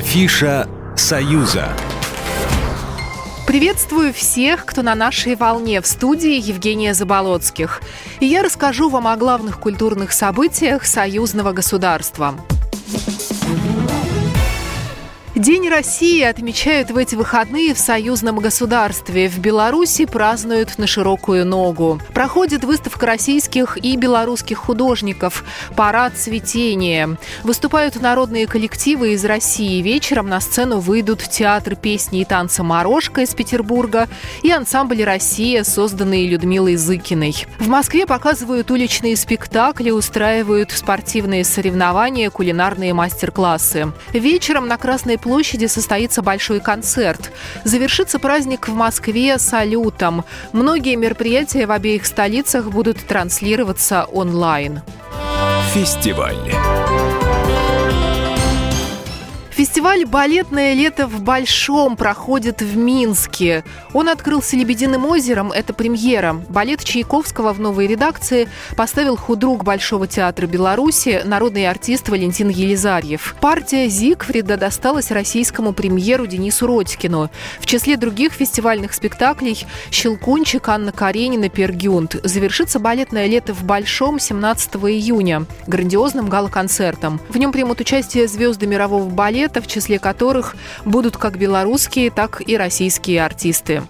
Афиша Союза. Приветствую всех, кто на нашей волне. В студии Евгения Заболоцких. И я расскажу вам о главных культурных событиях союзного государства. День России отмечают в эти выходные в союзном государстве. В Беларуси празднуют на широкую ногу. Проходит выставка российских и белорусских художников «Парад цветения». Выступают народные коллективы из России. Вечером на сцену выйдут театр песни и танца «Морошка» из Петербурга и ансамбль «Россия», созданный Людмилой Зыкиной. В Москве показывают уличные спектакли, устраивают спортивные соревнования, кулинарные мастер-классы. Вечером на Красной площади состоится большой концерт. Завершится праздник в Москве салютом. Многие мероприятия в обеих столицах будут транслироваться онлайн. Фестиваль. Фестиваль «Балетное лето в Большом» проходит в Минске. Он открылся «Лебединым озером». Это премьера. Балет Чайковского в новой редакции поставил худрук Большого театра Беларуси, народный артист Валентин Елизарьев. Партия Зигфрида досталась российскому премьеру Денису Родькину. В числе других фестивальных спектаклей «Щелкунчик», Анна Каренина, Пер Гюнд. Завершится «Балетное лето в Большом» 17 июня грандиозным гала-концертом. В нем примут участие звезды мирового балета, в числе которых будут как белорусские, так и российские артисты.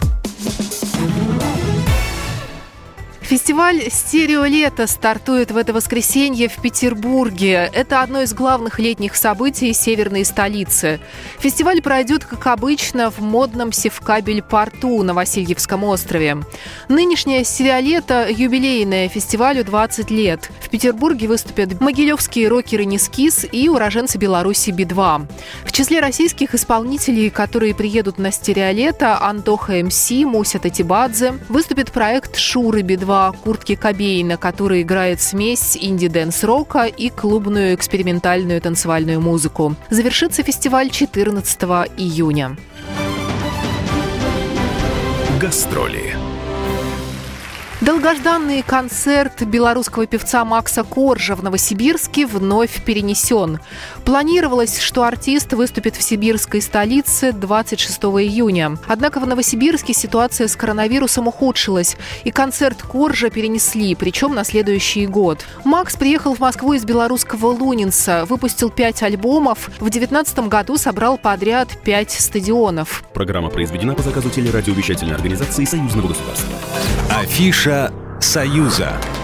Фестиваль «Стереолето» стартует в это воскресенье в Петербурге. Это одно из главных летних событий северной столицы. Фестиваль пройдет, как обычно, в модном Севкабель-порту на Васильевском острове. Нынешнее «Стереолето» юбилейное, фестивалю 20 лет. В Петербурге выступят могилевские рокеры «Нискис» и уроженцы Беларуси Би-2. В числе российских исполнителей, которые приедут на «Стереолето», Антоха МС, Муся Татибадзе. Выступит проект «Шуры Би-2», Куртки Кобейна, который играет смесь инди-дэнс-рока и клубную экспериментальную танцевальную музыку. Завершится фестиваль 14 июня. Гастроли. Долгожданный концерт белорусского певца Макса Коржа в Новосибирске вновь перенесен. Планировалось, что артист выступит в сибирской столице 26 июня. Однако в Новосибирске ситуация с коронавирусом ухудшилась, и концерт Коржа перенесли, причем на следующий год. Макс приехал в Москву из белорусского Лунинца, выпустил 5 альбомов, в 2019 году собрал подряд 5 стадионов. Программа произведена по заказу телерадиовещательной организации Союзного государства. Афиша Союза.